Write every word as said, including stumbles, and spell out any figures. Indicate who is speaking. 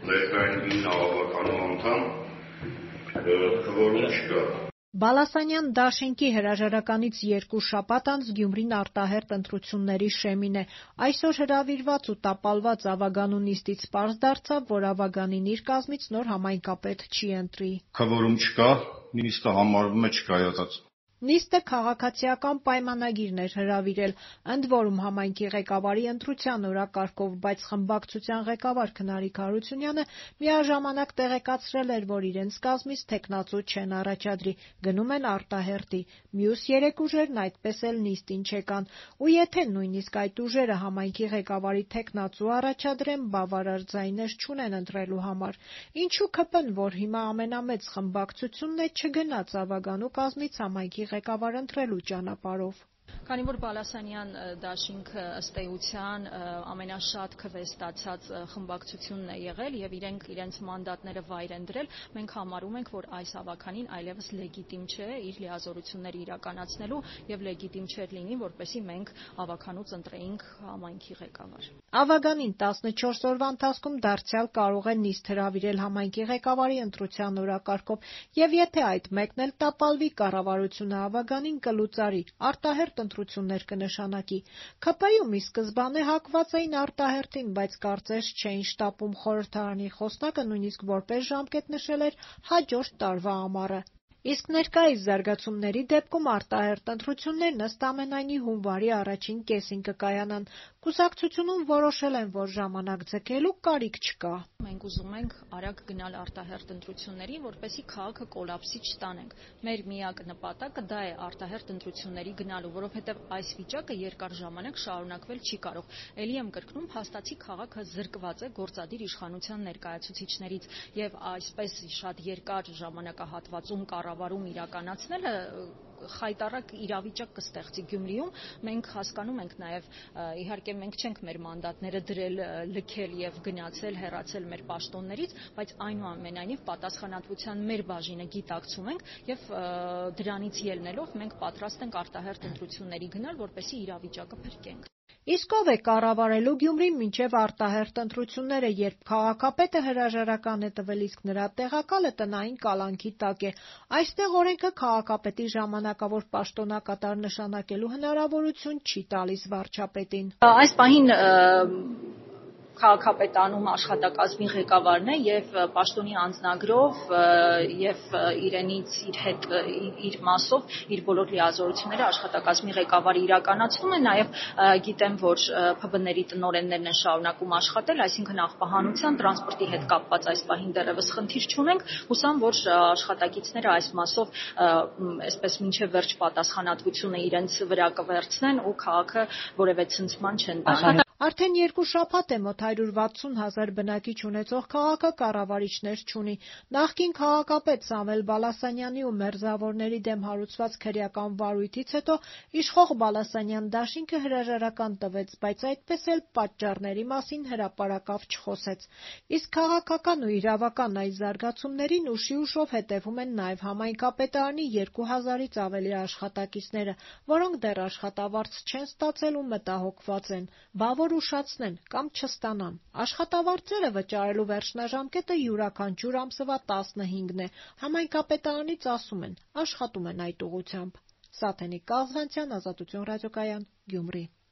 Speaker 1: Ներկային հավաքականու անդամ քվորում չկա։
Speaker 2: Բալասանյան դաշինքի հրաժարականից երկու շաբաթ անց Գյումրին արտահերթ ընտրությունների շեմին է։ Այսօր հրավիրված ու տապալված Ավագանու նիստից պարզ դարձավ, որ Ավագանին իր կազմից նոր համայնքապետ չի ընտրի։
Speaker 1: Քվորում չկա, նիստը համարվում է չկայացած։
Speaker 2: Նիստը քաղաքացիական պայմանագիրն էր հրավիրել, ընդ որում համայնքի ղեկավարի ընտրության օրակարգով, բայց խմբակցության ղեկավար Քնարիկ Հարությունյանը միաժամանակ տեղեկացրել էր, որ իրենց կազմից թեկնածու չեն առաջադրի, գնում են արտահերթի։ Մյուս երեք ուժերն այդպես էլ նիստին չեկան, ու եթե նույնիսկ այդ ուժերը համայնքի ղեկավարի թեկնածու առաջադրեն, բավարար ձայներ չունեն ընտրելու համար։ Ինչու ՔՊ-ն, որ հիմա ամենամեծ խմբակցությունն է, չգնաց Ավագանու կազմից համայնքի ղեկավար ընտրելու ճանապարհով։
Speaker 3: Քանի որ Բալասանյան դաշինքը ըստ էության ամենաշատ քվե ստացած խմբակցությունն է եղել եւ իրենք իրենց մանդատները վայր են դրել, մենք համարում ենք, որ այս հավաքանին այլևս լեգիտիմ չէ իր լիազորությունները իրականացնելու եւ լեգիտիմ չէր լինի, որպեսզի մենք հավաքանուց ընտրեինք համայնքի ղեկավար։
Speaker 2: Ավագանին տասնչորս օրվա ընթացքում դարձյալ կարող է նիստ հրավիրել համայնքի ղեկավարի ընտրության օրակարգով, եւ եթե այդ մեկն էլ տապալվի, կառավարությունը Ավագանին կլուծարի, արտահերթ ընտրություններ կնշանակի։ ՔՊ-ում ի սկզբանե հակված էին արտահերթին, բայց կարծես չէին շտապում։ Խորհրդարանի խոսնակը նույնիսկ որպես ժամկետ նշել էր հաջորդ տարվա ամառը։ Իսկ ներկայիս զարգացումների դեպքում արտահերթ ընտրություններն ըստ ամենայնի հունվարի առաջին կեսին կկայանան։ Կուսակցությունում որոշել են, որ ժամանակ ձգելու կարիք չկա։
Speaker 3: Մենք ուզում ենք արագ գնալ արտահերթ ընտրությունների, որպեսզի քաղաքը կոլապսի չտանենք։ Մեր միակ նպատակը դա է արտահերթ ընտրությունների գնալու, որովհետև այս վիճակը երկար ժամանակ շարունակվել չի կարող։ Էլի եմ կրկնում, փաստացի քաղաքը զրկված է գործադիր իշխանության ներկայացուցիչներից եւ այսպես շատ երկար ժամանակահատվածում կառավարում իրականացնելը խայտառակ իրավիճակ կստեղծի Գյումրիում։ Մենք հասկանում ենք նաև, իհարկե մենք չենք մեր մանդատները դրել, լքել եւ գնացել, հեռացել մեր պաշտոններից, բայց այնուամենայնիվ պատասխանատվության մեր բաժինը գիտակցում ենք եւ դրանից ելնելով մենք պատրաստ ենք արտահերթ ընտրությունների գնալ, որպեսզի իրավիճակը փրկենք։
Speaker 2: Իսկ ով է կառավարելու Գյումրին մինչև արտահերթ ընտրությունները, երբ քաղաքապետը հրաժարական է տվել, իսկ նրա տեղակալը տնային կալանքի տակ է։ Այստեղ օրենքը քաղաքապետի ժամանակավոր պաշտոնակատար նշանակելու հնարավորություն չի տալիս վարչապետին։
Speaker 3: Այս պահին քաղաքապետանում աշխատակազմի ղեկավարն է եւ պաշտոնի անձնագրով եւ իրենից իր հետ իր մասով իր բոլոր լիազորությունները աշխատակազմի ղեկավարը իրականացնում է, նաեւ գիտեմ, որ ՓԲ-ների տնօրեններն են շարունակում աշխատել, այսինքն աղբահանության, տրանսպորտի հետ կապված այս պահին դեռևս խնդիր չունենք, հուսամ, որ աշխատակիցները այս մասով այսպես մինչեւ վերջ պատասխանատվությունը իրենց վրա կվերցնեն ու քաղաքը որևէ ցնցման չեն տանի։
Speaker 2: Արդեն երկու շաբաթ է մոտ հարյուր վաթսուն հազար բնակիչ ունեցող քաղաքը կառավարիչներ չունի։ Նախկին քաղաքապետ Սամվել Բալասանյանի ու մերձավորների դեմ հարուցված քրեական վարույթից հետո իշխող Բալասանյան դաշինքը հրաժարական տվեց, բայց այդպես էլ պատճառների մասին հրապարակավ չխոսեց։ Իսկ քաղաքական ու իրավական այս զարգացումներին ուշի ուշով հետևում են նաև համայնքապետարանի երկու հազարից ավելի աշխատակիցները, որոնք դեռ աշխատավարձ չեն ստացել ու մտահոգված են։ Բա որ ուշացնեն կամ չստանան։ Աշխատավարձերը վճարելու վերջնաժամկետը յուրաքանչյուր ամսվա տասնհինգն է։ Համայնքապետարանից ասում են՝ աշխատում են այդ ուղղությամբ։ Սաթենիկ Կաղզանցյան, Ազատություն ռադիոկայան, Գյումրի։